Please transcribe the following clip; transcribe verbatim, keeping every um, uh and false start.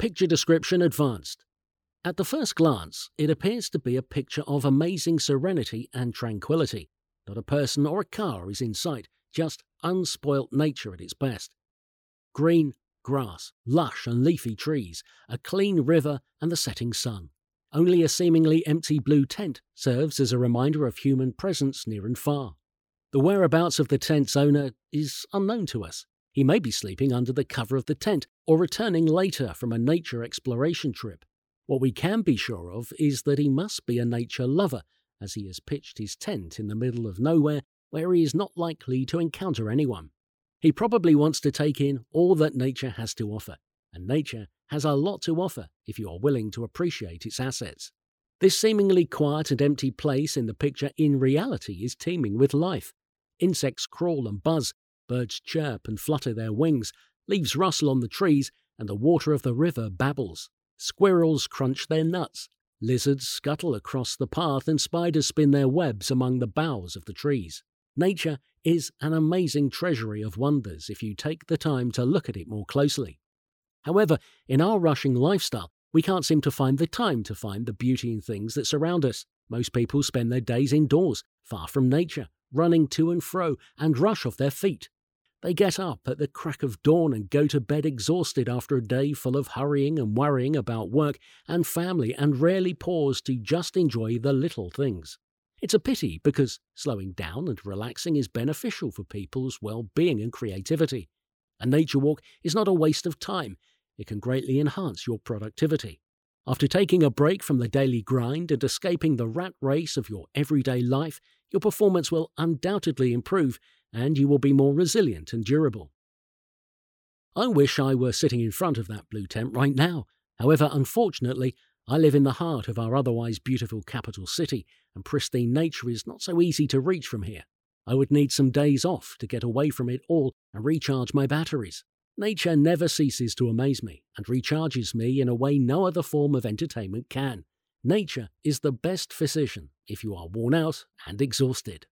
Picture description advanced. At the first glance, it appears to be a picture of amazing serenity and tranquility. Not a person or a car is in sight, just unspoilt nature at its best. Green grass, lush and leafy trees, a clean river and the setting sun. Only a seemingly empty blue tent serves as a reminder of human presence near and far. The whereabouts of the tent's owner is unknown to us. He may be sleeping under the cover of the tent or returning later from a nature exploration trip. What we can be sure of is that he must be a nature lover, as he has pitched his tent in the middle of nowhere where he is not likely to encounter anyone. He probably wants to take in all that nature has to offer, and nature has a lot to offer if you are willing to appreciate its assets. This seemingly quiet and empty place in the picture in reality is teeming with life. Insects crawl and buzz, birds chirp and flutter their wings, leaves rustle on the trees, and the water of the river babbles. Squirrels crunch their nuts, lizards scuttle across the path, and spiders spin their webs among the boughs of the trees. Nature is an amazing treasury of wonders if you take the time to look at it more closely. However, in our rushing lifestyle, we can't seem to find the time to find the beauty in things that surround us. Most people spend their days indoors, far from nature, running to and fro, and rush off their feet. They get up at the crack of dawn and go to bed exhausted after a day full of hurrying and worrying about work and family, and rarely pause to just enjoy the little things. It's a pity because slowing down and relaxing is beneficial for people's well-being and creativity. A nature walk is not a waste of time. It can greatly enhance your productivity. After taking a break from the daily grind and escaping the rat race of your everyday life, your performance will undoubtedly improve and you will be more resilient and durable. I wish I were sitting in front of that blue tent right now. However, unfortunately, I live in the heart of our otherwise beautiful capital city, and pristine nature is not so easy to reach from here. I would need some days off to get away from it all and recharge my batteries. Nature never ceases to amaze me and recharges me in a way no other form of entertainment can. Nature is the best physician if you are worn out and exhausted.